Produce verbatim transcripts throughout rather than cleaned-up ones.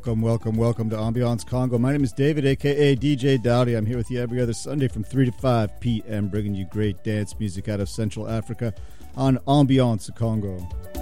Welcome, welcome, welcome to Ambiance Congo. My name is David, a k a. D J Dowdy. I'm here with you every other Sunday from three to five p.m., bringing you great dance music out of Central Africa on Ambiance Congo.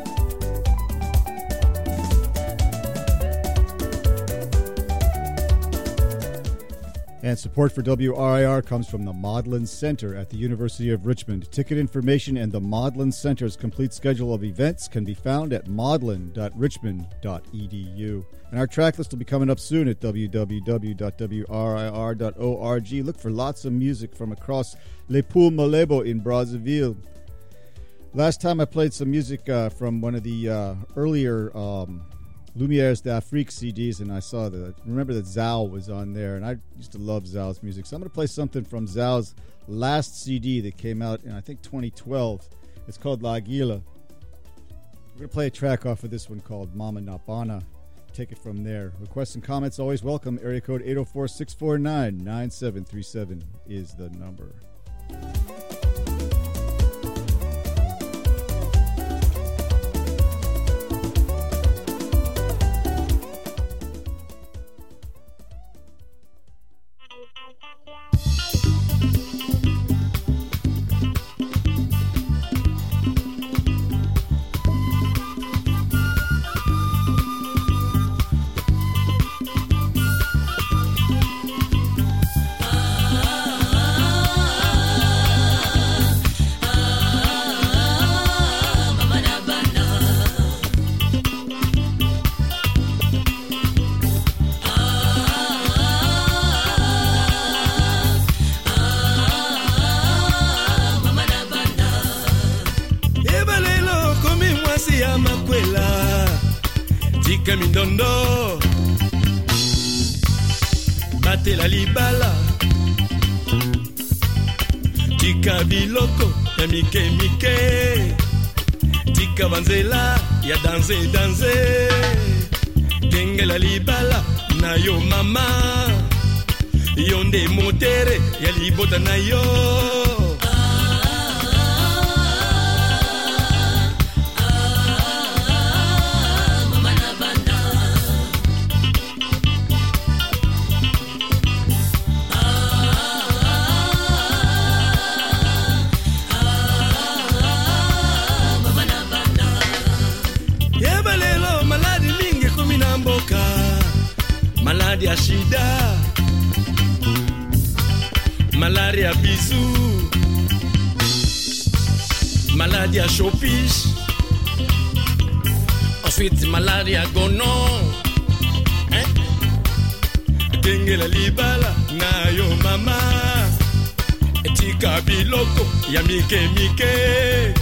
And support for W R I R comes from the Maudlin Center at the University of Richmond. Ticket information and the Maudlin Center's complete schedule of events can be found at maudlin dot richmond dot e d u. And our track list will be coming up soon at w w w dot w r i r dot org. Look for lots of music from across Le Poule Malebo in Brazzaville. Last time I played some music uh, from one of the uh, earlier um, Lumières d'Afrique C Ds, and I saw that. Remember that Zao was on there, and I used to love Zao's music. So I'm going to play something from Zao's last C D that came out in, I think, twenty twelve. It's called La Aguila. We're going to play a track off of this one called Mama Napana. Take it from there. Requests and comments always welcome. Area code eight oh four, six four nine, nine seven three seven is the number. Mindondo bate la libala tika biloko ya mike mike tika banzela ya danse danse kenge la libala na yo mama yonde motere ya libota na yo. Malaria shida, malaria bisu, malaria chopiche, ensuite malaria gonon, hein? Kenge la libala na yo mama, etika biloko ya mike mike.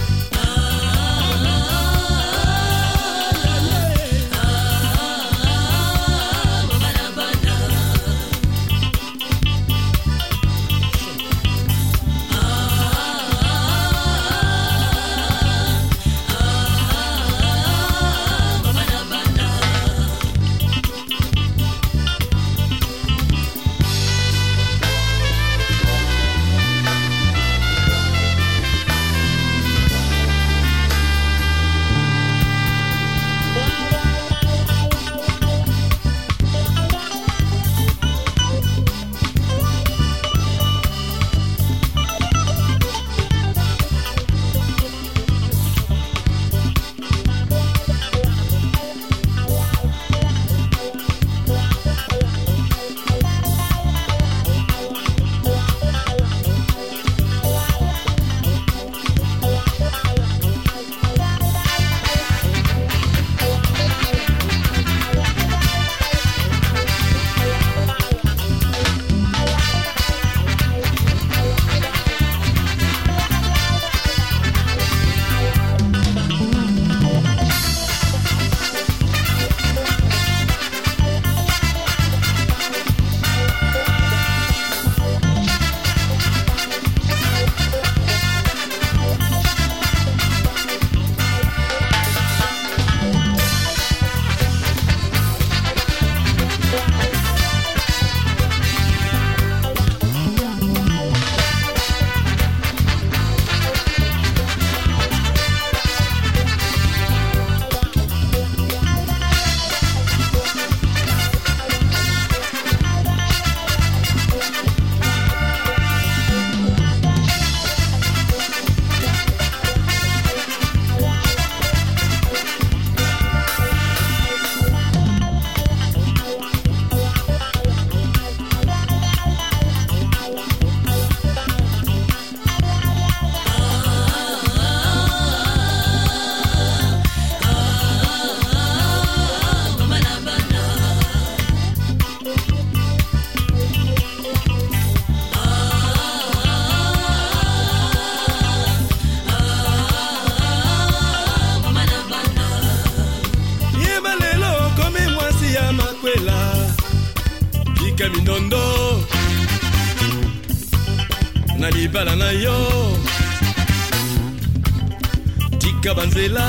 tika banzela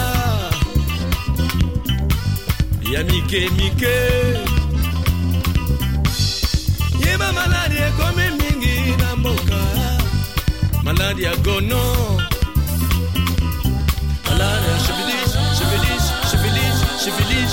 ya mike mike yeba maladi ekome mingi na mboka maladi ya gono maladi ya syphilis syphilis syphilis syphilis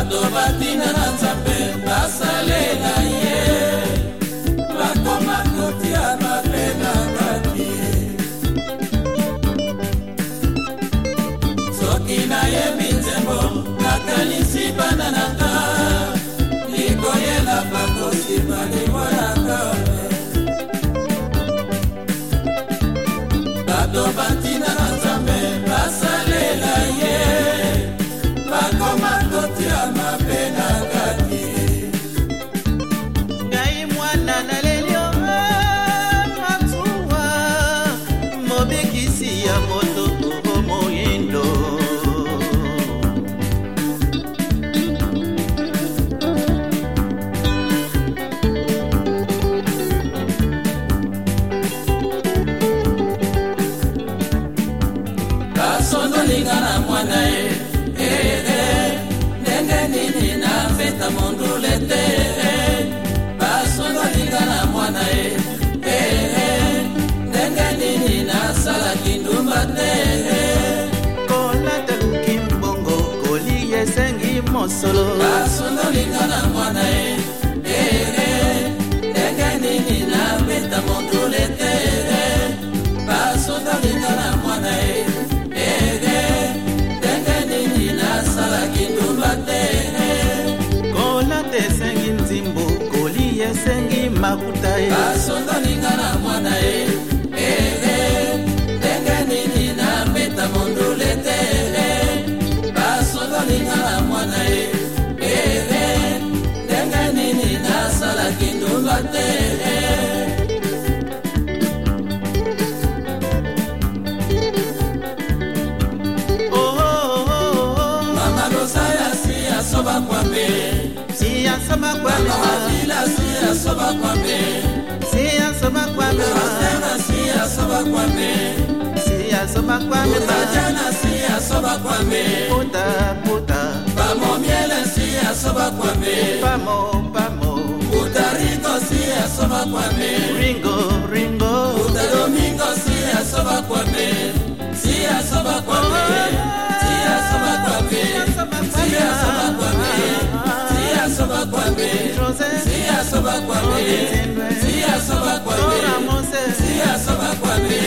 bato batina na nzambe basalela ye bakoma kotia mabe na kati soki nayebi nzembo nakanisi bana na nga likoyela bakosima limonaka bato batina na nzambe basalela ye bakoma kotia mabe na kati ngai mwana na lelio matuwa mobekisi ya moto moyindo basonolinga na mwana ye mondulete basonolinga na mwana e ndenge nini nasalaki ndumba te kolataluki mbongo koli esengi mosolo basonolinga na mwana e ndenge nini nabeta mondulete basonolinga na mwana e ndenge nini nasalaki ndumba te esengi nzimbo koli esengi makuta ye basonolinga na mwana ye ndenge nini nabeta mondule te basonolinga na mwana ye ndenge nini nasalaki ndumba te mama losaya si asoba kwambe Siya soba kwame Mawafila siya soba kwame Siya soba kwame Mawastena siya soba kwame Siya soba kwame Utajana siya soba kwame Puta puta Pamo miele siya soba kwame Pamo pamo Puta Rico siya soba kwame Ringo ringo Puta Domingo siya soba kwame Siya soba kwame Siya soba kwame Siya soba kwame soba kwame siya soba kwame siya soba kwame siya soba kwame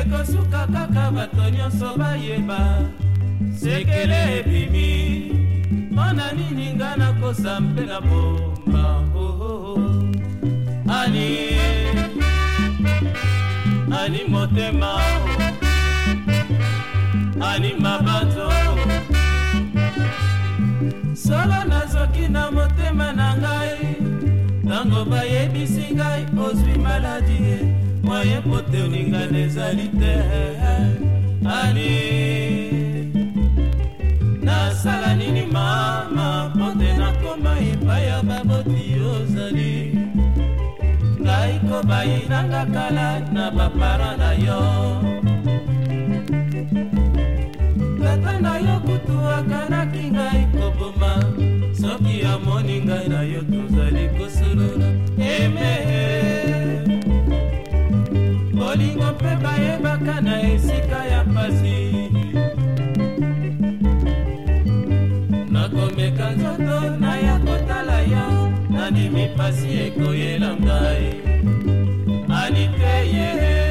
ekosuka kaka bato nyonso bayeba sekele ebimi mpona nini nga nakosa mpe na bomba oh, oh, oh. ani ani motema ani mabanzo solo nazoki na motema na ngai ntango bayebisi ngai ozwi maladi moye pote oningana ezali te ani nasala nini mama pote nakoma epai ya baboti ozali ngai kobayinanga kala na bapara na yo tata na yo kutu akanaki ngai koboma soki amoni ngai na yo tozali kosolola eme bolingo mpe bayebaka na esika ya pasi nakomeka nzoto na ya kotala yo nandimi pasi ekoyela ngai aniteye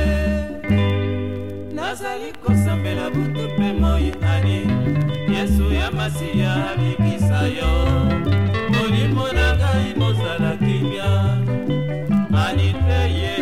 nazali kosambela butu mpe moi ani yesu ya masiya abikisa yo molimo na ngai mozala kimia aniteye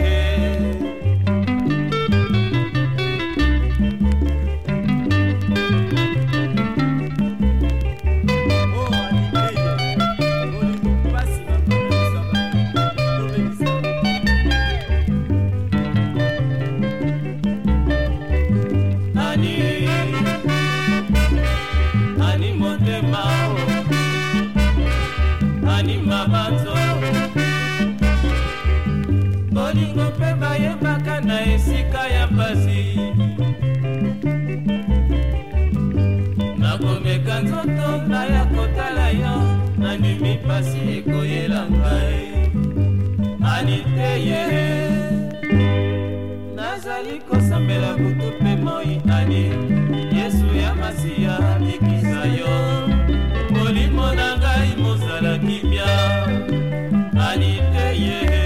bolingo mpe bayebaka na esika ya pasi nakomeka nzoto na ya kotala yo nandimi pasi ekoyela ngai aniteye nazali kosambela butu mpe moi ani yesu ya masiya abikisa yo molimo na ngai mozala kimia aniteye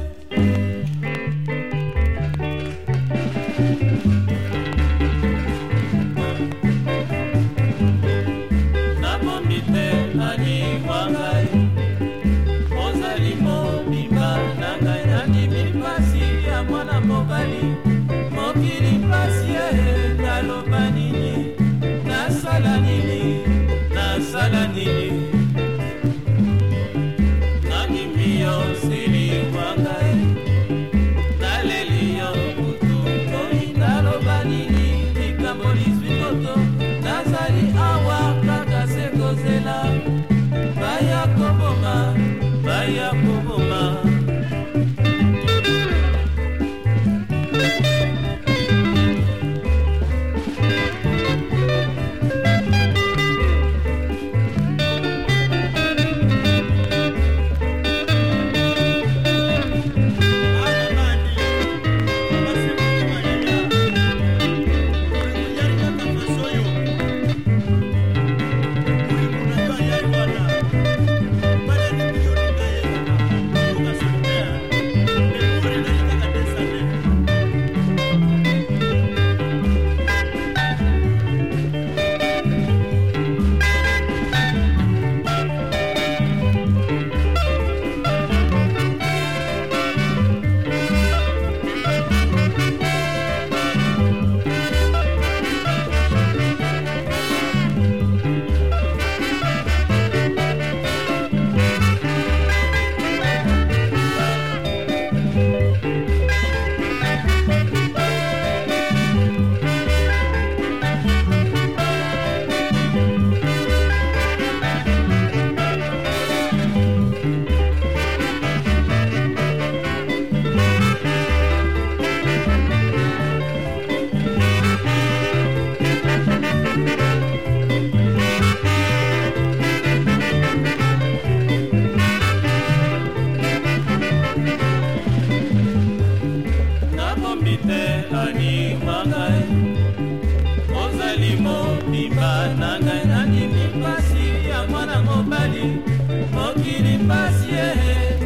mokili pasi naloba nini nasala nini nasala nini nandimi yo sili wangai naleli yo kutu moi naloba nini likambo lizwi moto nazali awa kaka sekozela baya koboma baya koboma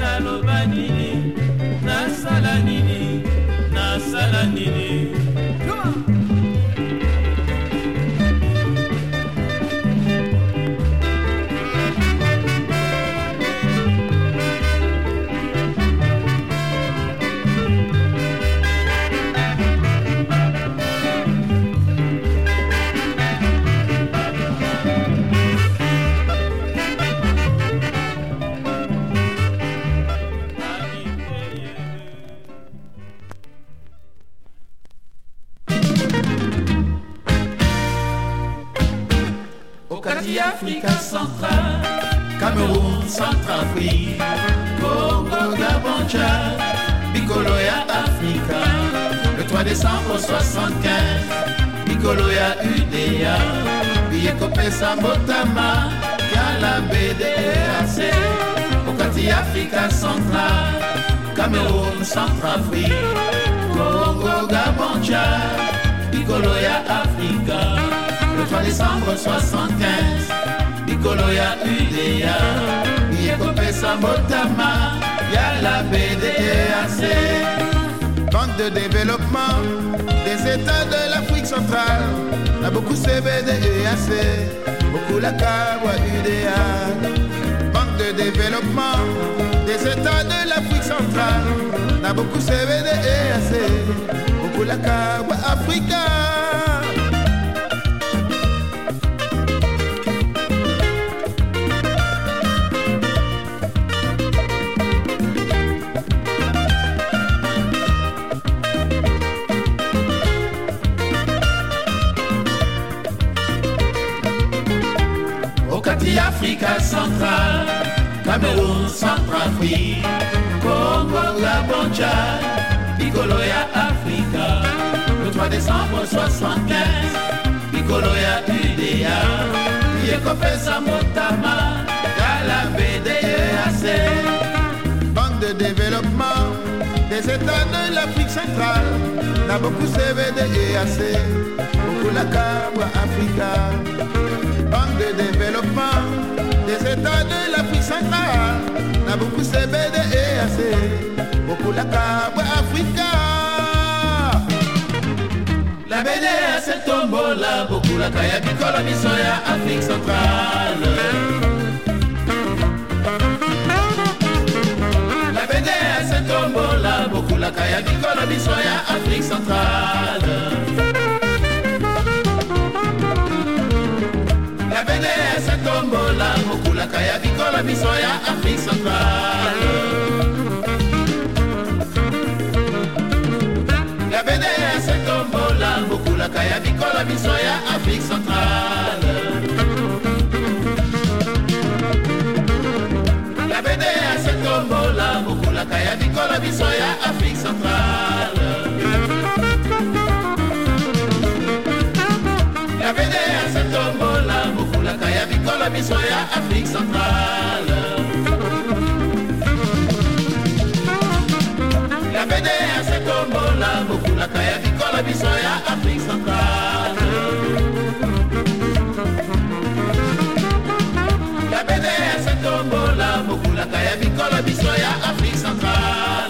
nasala nini nasala nini Okati Africa centrale, Cameroun, Centrafrique, Congo, Gabon, Tchad, Bicoloya, Africa. Le trois décembre soixante-quinze, Bicoloya, U D A, Biekopesa, Motama, Yala, B D A C. Okati Africa centrale, Cameroun, Centrafrique, Congo, Gabon, Tchad, Bicoloya, Africa. Le trois décembre soixante-quinze, Bicoloya, U D A, Biekopesa, Motama, Yala, B D A C. Banque de développement des États de l'Afrique centrale, a beaucoup C B D E A C, beaucoup la Kawa U D A. Banque de développement des États de l'Afrique centrale, a beaucoup C B D E A C, beaucoup la Kawa Africa. Africa centrale, Cameroun, Centrafrique, Congo, Gabon, Tchad, Bicoloya, Africa. Le trois décembre soixante-quinze, Bicoloya, U D A, Biekopesa, Motama, Yala, B D A C. Banque de développement des États de l'Afrique centrale, n'a beaucoup C B D E A C, beaucoup la Kawa Africa. Banque de développement des États de l'Afrique centrale, n'a beaucoup C B D E A C, beaucoup la Kawa Africa. La B D A C tombola, beaucoup la Kaya Bikola Bisoya, Afrique centrale. La B D A C tombola, beaucoup la Kaya Bikola Bisoya, Afrique centrale. La B D A C tombola, beaucoup la Kaya Bikola Bisoya, Afrique centrale. La B D A C tombola, beaucoup la Kaya Bikola Bisoya, Afrique centrale. La B D A C tombola, beaucoup la Kaya Bikola Bisoya, Afrique centrale. La B D A C tombola, beaucoup la Kaya Bikola Bisoya, Afrique centrale. La B D A C tombola, beaucoup la Kaya Bikola Bisoya, Afrique centrale. La B D A C tombola, beaucoup la Kaya Bikola Bisoya, Afrique centrale.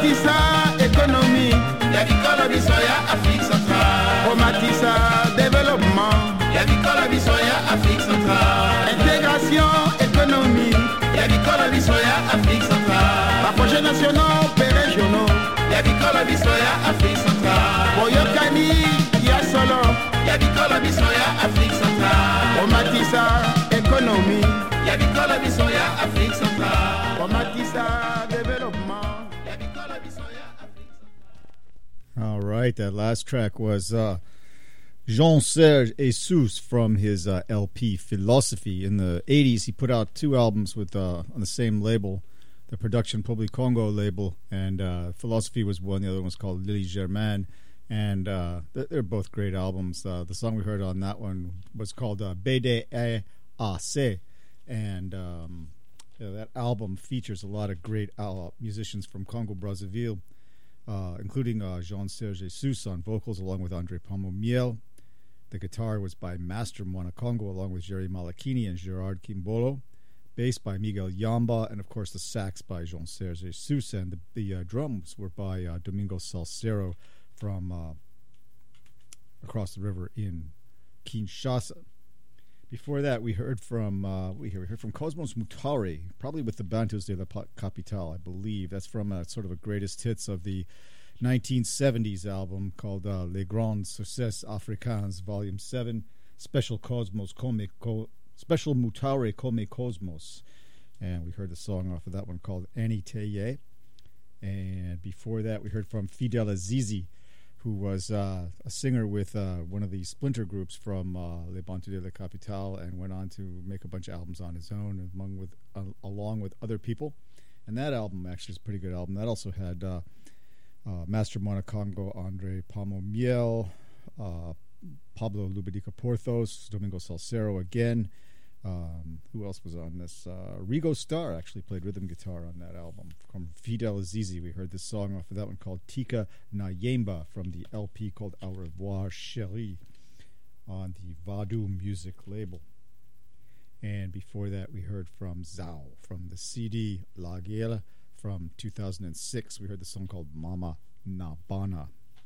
Matissa économie, ya bikolo biso ya Afrique centrale. o Matissa développement, ya bikolo biso ya Afrique centrale. intégration économie, ya bikolo biso ya Afrique centrale. ba projets nationaux et régionaux, ya bikolo biso ya Afrique centrale. boyokani ya solo, ya bikolo biso ya Afrique centrale. o Matissa économie, ya bikolo biso ya Afrique centrale. o Matissa développement. ya bikolo biso ya Afrique centrale. All right, that last track was uh, Jean-Serge Jesus from his uh, L P Philosophy. In the eighties, he put out two albums with uh, on the same label, the Production Public Congo label, and uh, Philosophy was one. The other one was called Lily Germain, and uh, they're both great albums. Uh, the song we heard on that one was called uh, B D A A C, and um, yeah, that album features a lot of great uh, musicians from Congo Brazzaville, uh, including uh, Jean-Serge Jesus on vocals, along with Andre Pamo-Miel. The guitar was by Master Mwanakongo, along with Jerry Malakini and Gerard Kimbolo. Bass by Miguel Yamba, and of course the sax by Jean-Serge Jesus, and the, the uh, drums were by uh, Domingo Salcero from uh, across the river in Kinshasa. Before that, we heard from uh, we heard from Cosmos Mutare, probably with the Bantus de la Capitale, I believe. That's from a, sort of a greatest hits of the nineteen seventies album called uh, Les Grands Succès Africains, Volume Seven, Special Cosmos Come Co- Special Mutare Come Cosmos, and we heard the song off of that one called Annie Teye. And before that, we heard from Fidel Azizi, who was uh, a singer with uh, one of the splinter groups from uh, Les Bantus de la Capitale, and went on to make a bunch of albums on his own, among with uh, along with other people. And that album actually is a pretty good album. That also had uh, uh, Master Mwanakongo, Andre Pamo-Miel, uh, Pablo Lubedica Porthos, Domingo Salcero again. Um, who else was on this? Uh, Rigo Starr actually played rhythm guitar on that album. From Fidel Azizi, we heard this song off of that one called Tika Nayemba from the L P called Au Revoir Chérie on the Vadu Music label. And before that, we heard from Zao from the C D La Guerre from two thousand six. We heard the song called Mama Nabana.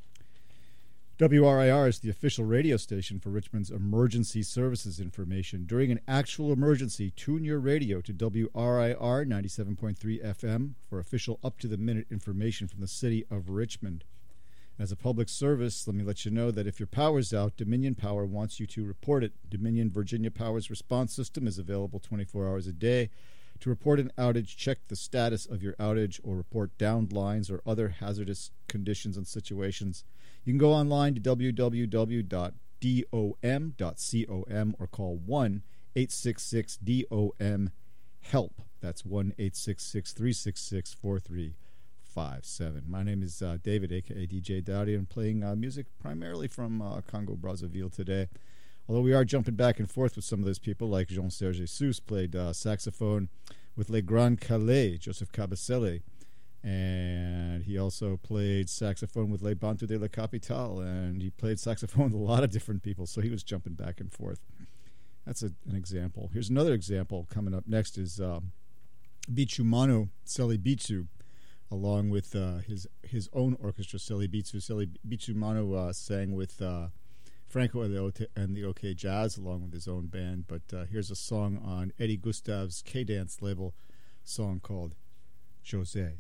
W R I R is the official radio station for Richmond's emergency services information. During an actual emergency, tune your radio to W R I R ninety-seven point three F M for official up-to-the-minute information from the city of Richmond. As a public service, let me let you know that if your power's out, Dominion Power wants you to report it. Dominion Virginia Power's response system is available twenty-four hours a day. To report an outage, check the status of your outage or report downed lines or other hazardous conditions and situations. You can go online to w w w dot dom dot com or call one eight six six D O M HELP. That's one eight six six, three six six, four three five seven. My name is uh, David, a k a. D J Dowdy. I'm playing uh, music primarily from uh, Congo Brazzaville today. Although we are jumping back and forth with some of those people, like Jean-Serge Jesus played uh, saxophone with Les Grands Calais, Joseph Cabasele. And he also played saxophone with Les Bantus de la Capitale, and he played saxophone with a lot of different people, so he was jumping back and forth. That's a, an example. Here's another example coming up next is uh, Bichu Manu Seli Bitsu, along with uh, his his own orchestra, Seli Bitsu. Seli Bichu Manu uh, sang with uh, Franco and the OK Jazz, along with his own band. But uh, here's a song on Eddie Gustav's K-Dance label, a song called José.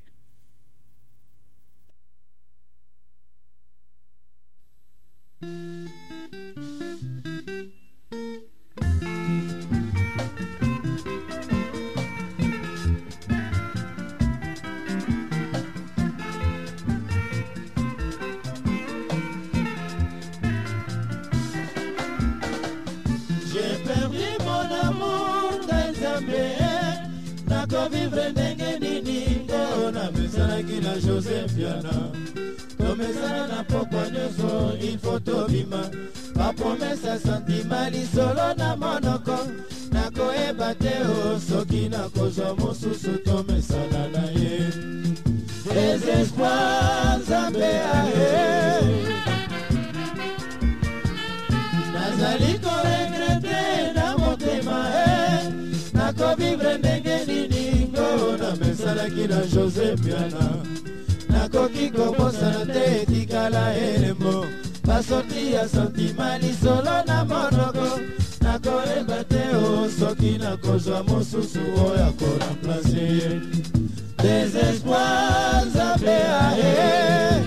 Vivre ndenge nini ngona mesalaki na Joseph Piana tomesana na pokwa nyonso il faut tobima bapromesa santima lisolo na monoko nakoyeba te o soki nakozwa mosusu tomesana na ye désespoir nzambe aye nazali koregrete na motema e nakovivre ndenge nini na mesalaki na Joseph Piana nakoki kobosana te etikala elembo basorti ya santima lisolo na monoko nakoyeba te o soki nakozwa mosusu oyo akoremplace desespoir nzambe aye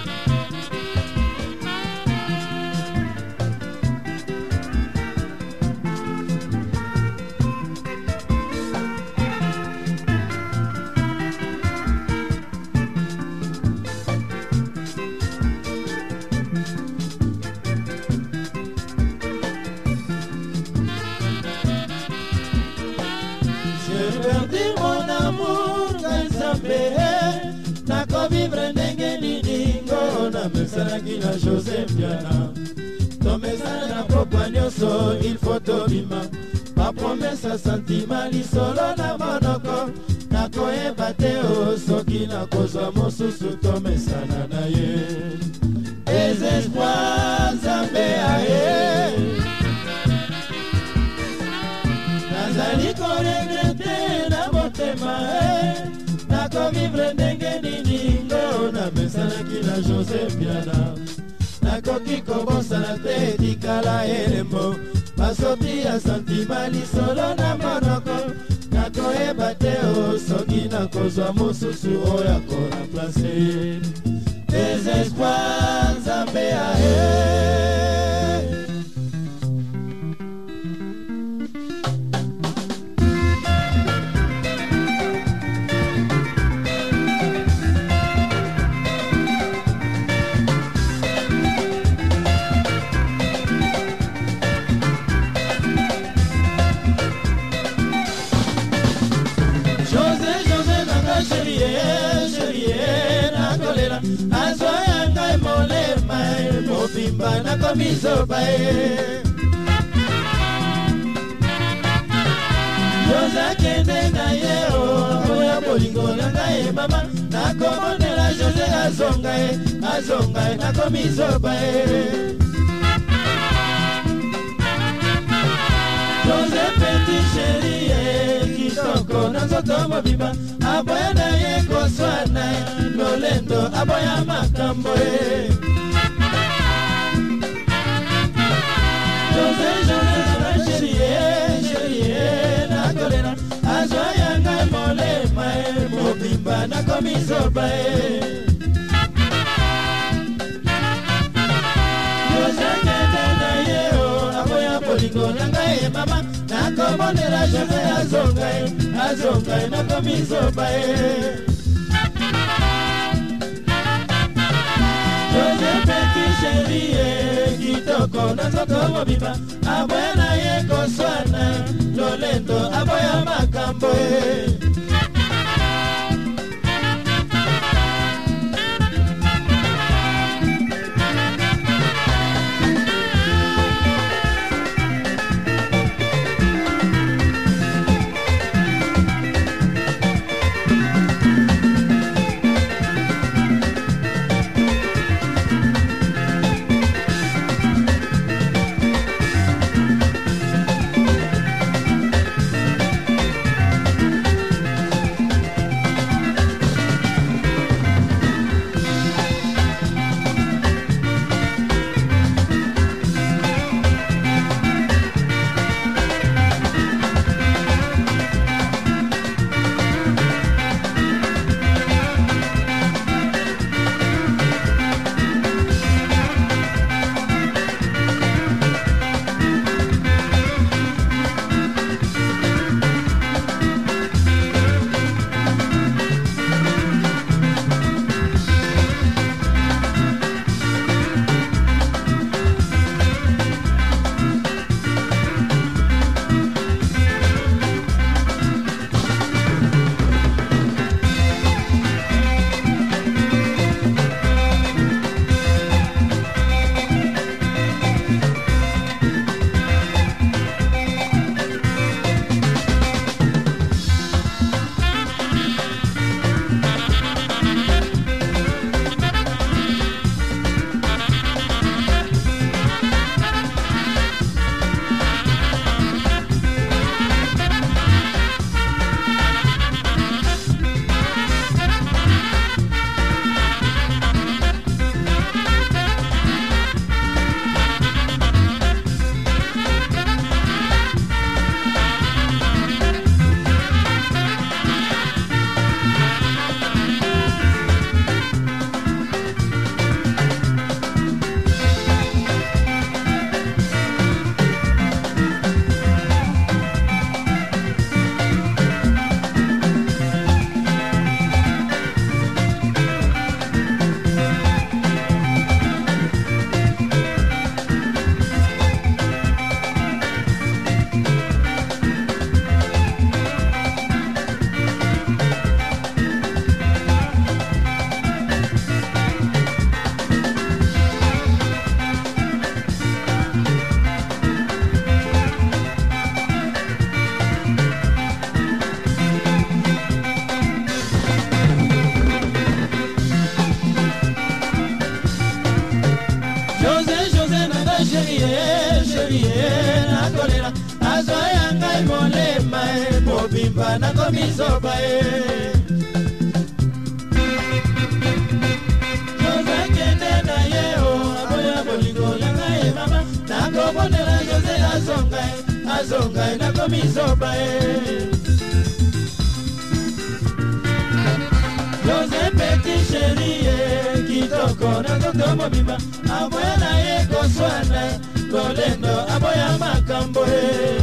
vivre ndenge nini ngo namesanaki na José Mpiana tomesana na pokwa nyonso il faut tobima bapromesa santima lisolo na monoko nakoyeba te o soki nakozwa mosusu tomesana na ye desespoir nzambe aye nazali koregrete na motema nakovivre ndenge nini ngo namesanaki na José Mpiana nakoki kobosana te etikala elembo basorti ya santima lisolo na monoko nakoyeba te o soki nakozwa mosusu oyo akoremplace desespoir nzambe aye mobimba nakomizoba ye yozakende na ye o oya bolingo na ngai mama nakomonela José azonga ye azonga ye nakomizoba ye José petit chéri ye kitoko na nzoto mobimba aboya na ye koswana ye lolendo aboya makambo ye José José chérie chérie nakolela azwa yanga molema e mobimba nakomizoba e José kende na ye o aboya bolingo nanga e mama nakomonela José azonga e azonga e nakomizoba e José petit chérie kitoko na nzoto mobimba aboya na ye koswana lolendo aboya makambo e chérie, chérie, na kolera azoya ngai molema e mobimba na komisoba e Jose kende na ye o aboya bolingo ya ngai mama na kobonela Jose azonga e azonga e na komisoba e Jose petit chérie kitoko na toto mobimba aboya na ye koswana lolendo aboya makambo e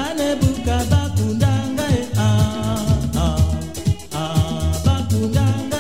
Bakundanga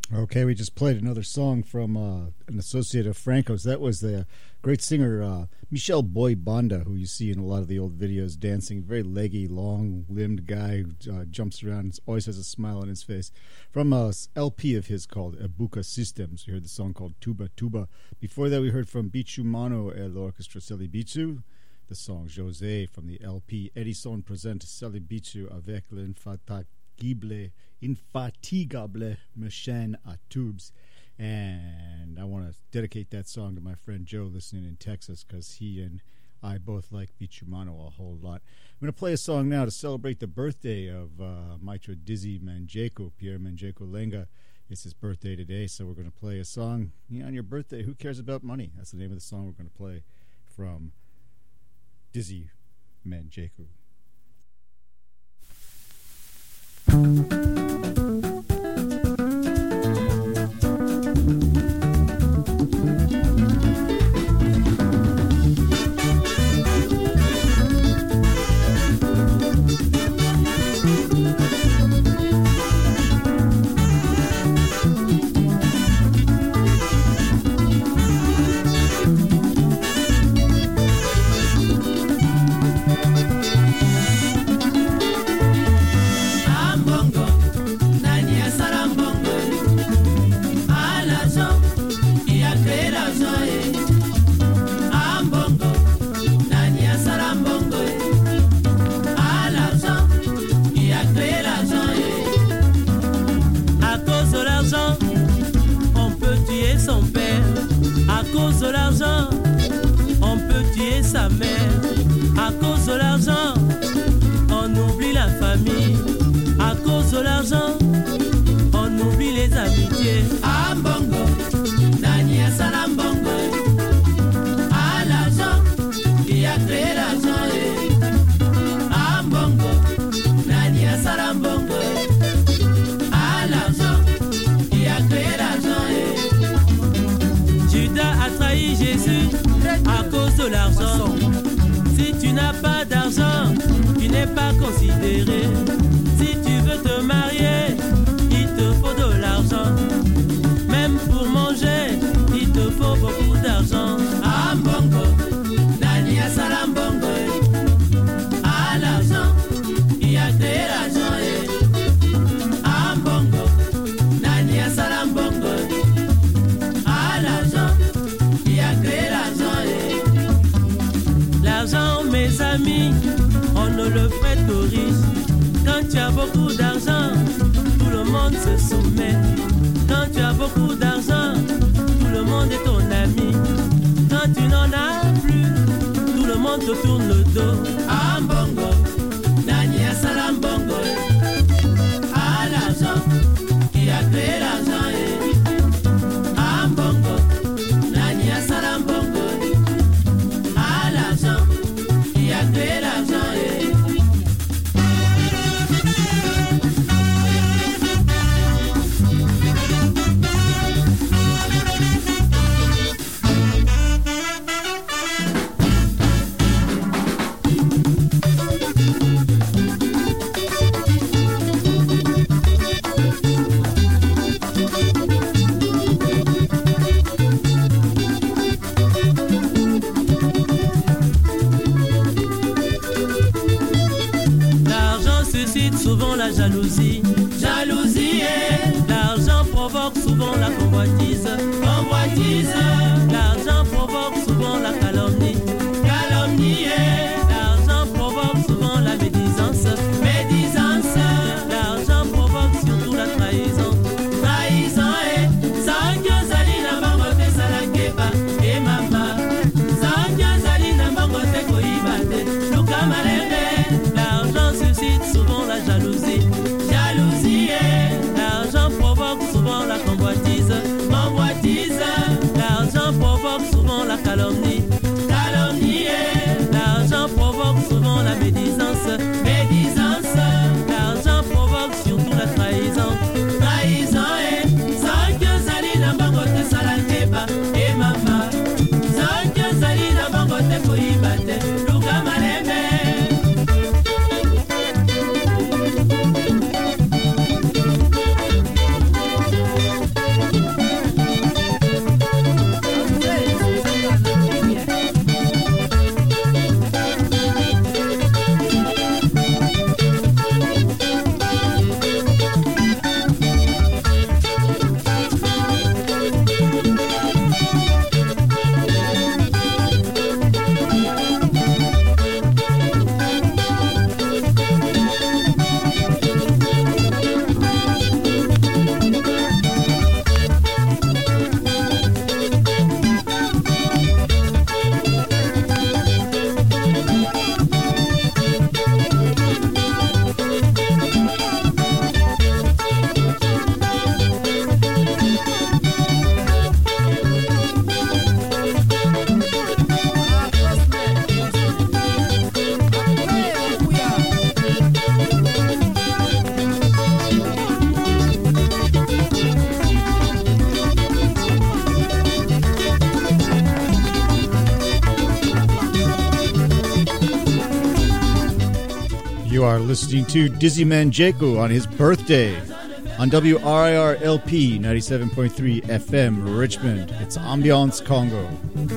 Okay, we just played another song from uh, an associate of Franco's. That was the great singer uh, Michel Boy Banda, who you see in a lot of the old videos dancing. Very leggy, long-limbed guy who uh, jumps around, always has a smile on his face. From a L P of his called Ebuka Systems, we heard the song called Tuba Tuba. Before that, we heard from Bichu Mano et l'Orchestra Celibitu, the song José from the L P Edison Presente Celibitu avec l'infatigable infatigable machine à tubes. And I want to dedicate that song to my friend Joe listening in Texas, because he and I both like Bichumano a whole lot. I'm going to play a song now to celebrate the birthday of uh, Maestro Dizzy Manjeko, Pierre Manjeko Lenga. It's his birthday today, so we're going to play a song. You know, on your birthday, who cares about money? That's the name of the song we're going to play from Dizzy Manjeko. Sa mère, à cause de l'argent, on oublie la famille. À cause de l'argent, on oublie les amitiés. Ah bongo, nani a salam bongo. Ah l'argent, qui a créé l'argent. Ah bongo, nani a salam bongo. Ah l'argent, qui a créé l'argent. Judas a trahi Jésus à cause de l'argent. Si tu n'as pas d'argent, tu n'es pas considéré. Si tu veux te marier, il te faut de l'argent. Même pour manger, il te faut beaucoup d'argent. Ah bongo, nani a salam bongo. Ah l'argent, il a créé l'argent. Ah bongo, nani a salam bongo. Ah l'argent, il a créé l'argent. L'argent, mes amis, on ne le prête aux riches. Quand tu as beaucoup d'argent, tout le monde se soumet. Quand tu as beaucoup d'argent, tout le monde est ton ami. Quand tu n'en as plus, tout le monde te tourne le dos. Ah bongo, nani a salam bongo. Ah l'argent, qui a créé l'argent. Ah bongo, nani a salam bongo. De l'argent. You are listening to Dizzy Manjeko on his birthday on W R I R L P ninety-seven point three F M Richmond. It's Ambiance Congo.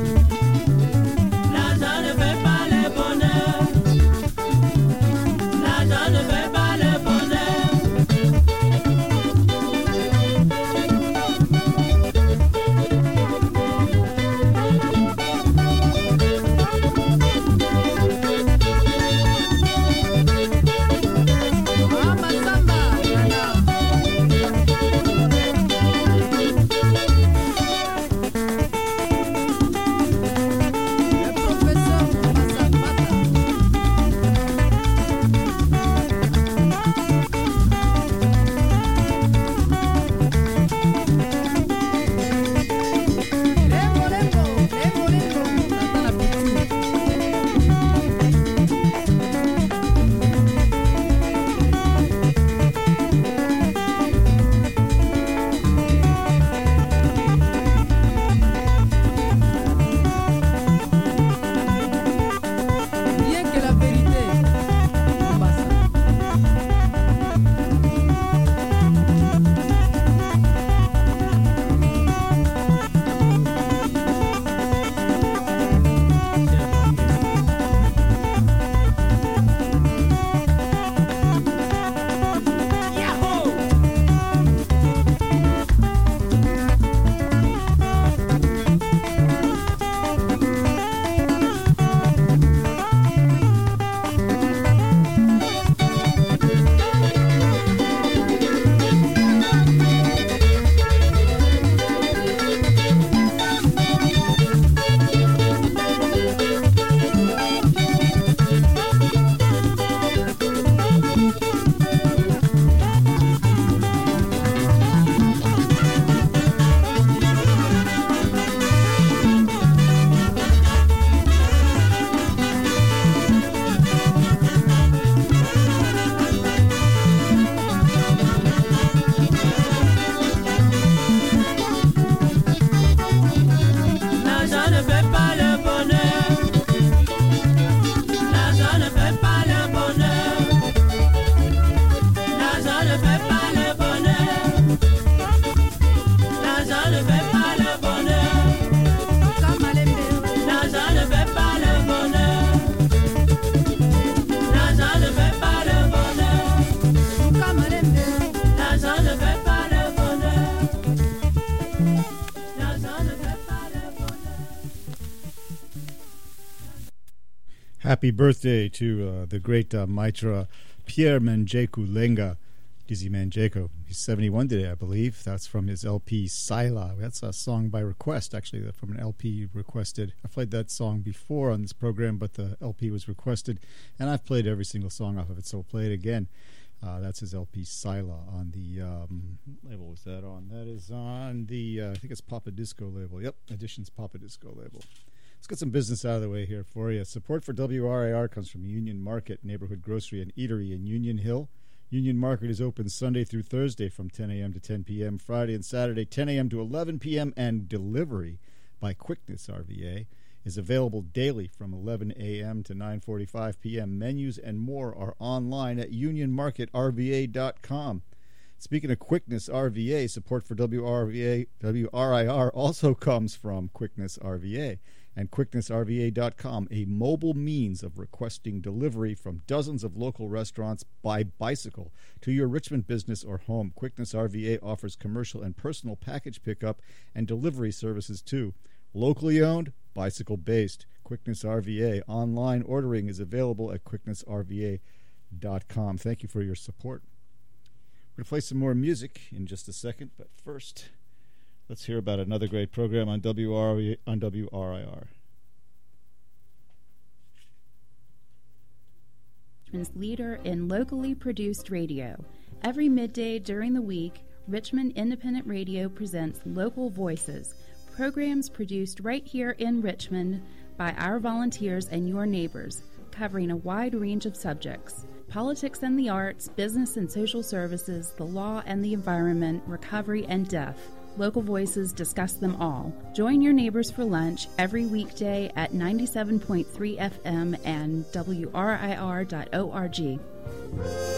Happy birthday to uh, the great uh, Maitra Pierre Manjeko Lenga, Dizzy Manjeko. He's seventy-one today, I believe. That's from his L P Saila. That's a song by request, actually, from an L P requested. I played that song before on this program, but the L P was requested, and I've played every single song off of it, so we'll play it again. Uh, that's his L P Saila on the um, label. Was that on? That is on the uh, I think it's Papa Disco label. Yep, Editions Papa Disco label. Let's get some business out of the way here for you. Support for W R I R comes from Union Market, neighborhood grocery and eatery in Union Hill. Union Market is open Sunday through Thursday from ten a.m. to ten p.m., Friday and Saturday ten a.m. to eleven p.m., and delivery by Quickness R V A is available daily from eleven a.m. to nine forty-five p.m. Menus and more are online at union market r v a dot com. Speaking of Quickness R V A, support for W R V A, W R I R also comes from Quickness R V A and quickness r v a dot com, a mobile means of requesting delivery from dozens of local restaurants by bicycle to your Richmond business or home. Quickness R V A offers commercial and personal package pickup and delivery services too. Locally owned, bicycle-based. Quickness R V A. Online ordering is available at quickness r v a dot com. Thank you for your support. We're going to play some more music in just a second, but first, let's hear about another great program on W R on W R I R. Richmond's leader in locally produced radio. Every midday during the week, Richmond Independent Radio presents Local Voices, programs produced right here in Richmond by our volunteers and your neighbors, covering a wide range of subjects: politics and the arts, business and social services, the law and the environment, recovery and death. Local Voices discuss them all. Join your neighbors for lunch every weekday at ninety-seven point three F M and W R I R dot org.